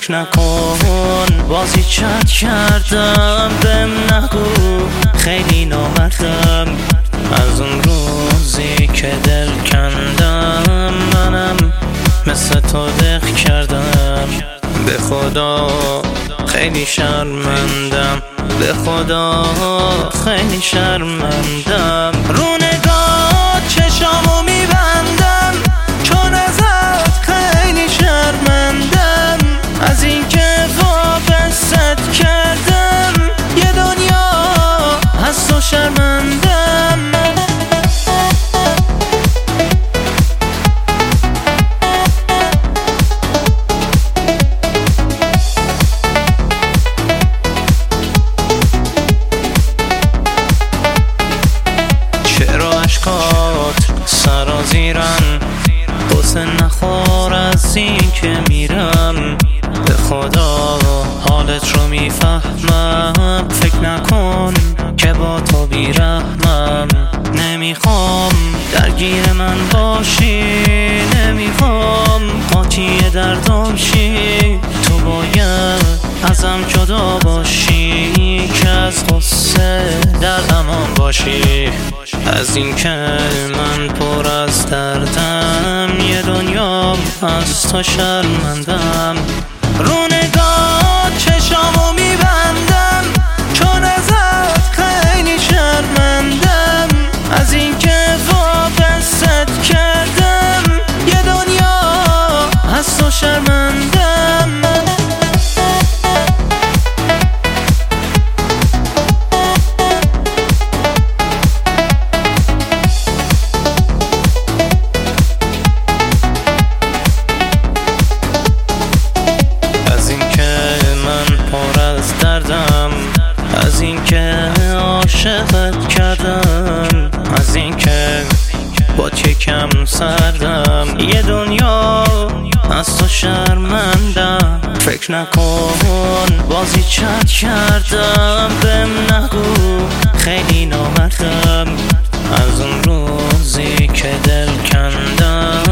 فکر نکن بازی چت کردم، بهم نگو خیلی نامردم. از اون روزی که دل کندم منم مثل تو دق کردم. به خدا خیلی شرمندم، به خدا خیلی شرمندم. رو نگاه چشامو میبندم چون ازت خیلی شرمندم. از این که وابست کردم یه دنیا از تو شرمندم. سرازیرن حسن نخور از این که میرم. به خدا حالت رو میفهمم، فکر نکن که با تو بیرحمم. نمیخوام درگیر من باشی، نمیخوام قاطی دردم شی. تو باید ازم جدا باشی که از غصه در امان باشی. از این که من پر از دردم یه دنیا از تو شرمندم. رو نگاه چشامو میبندم چون ازت خیلی شرمندم. از این که وابست کردم یه دنیا از تو شرمندم. از این که عاشقت کردم، از این که با چکم سردم یه دنیا از تو شرمندم. فکر نکن بازی چت کردم، بهم نگو خیلی نامردم. از اون روزی که دل کندم